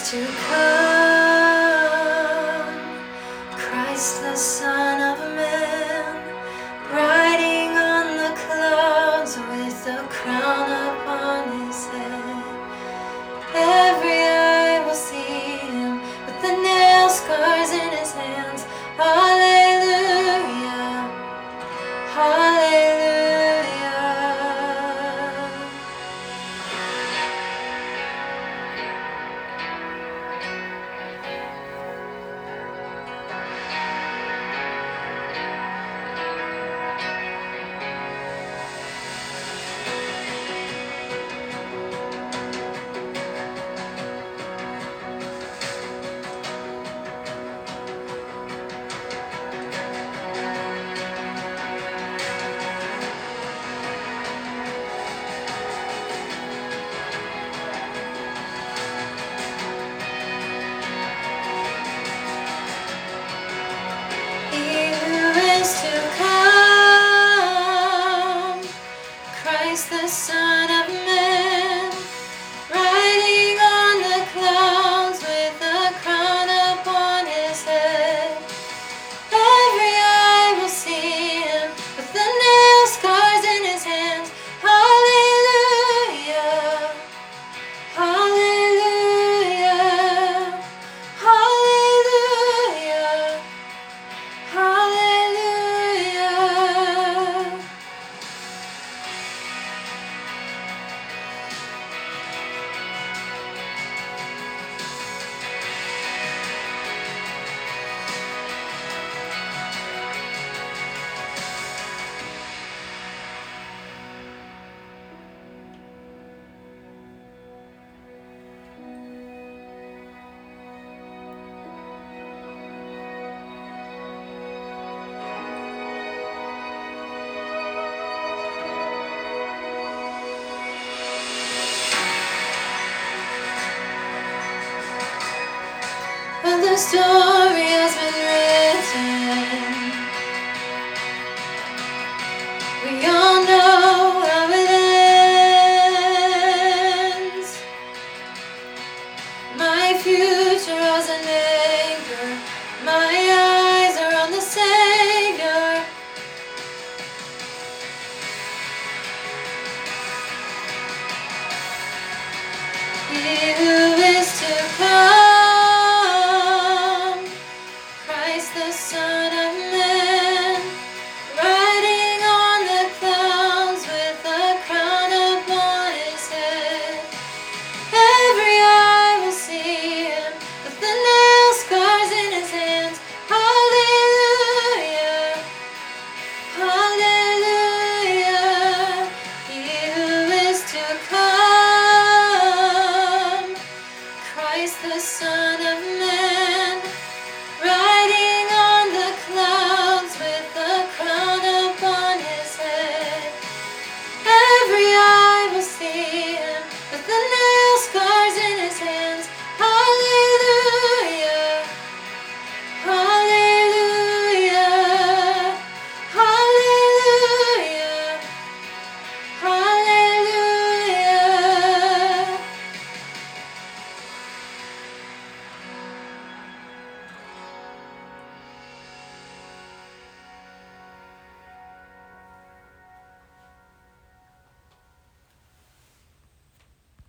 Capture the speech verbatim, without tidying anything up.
to come, Christ the Son of Man, riding on the clouds with a crown upon his head. Every eye will see him with the nail scars in his hands. Hallelujah, hallelujah. To come, Christ the Son of Man, riding on the clouds with a crown upon his head. Every eye will see him with the nail scars in his hands. Hallelujah, hallelujah, hallelujah, hallelujah. When the story has been written, we all know how it ends. My future has an anchor, my eyes are on the Savior. He who is to come, Christ the Son of Man, riding on the clouds with a crown upon his head. Every eye will see him with the nail scars in his hands. Hallelujah, hallelujah. He who is to come, Christ the Son of Man.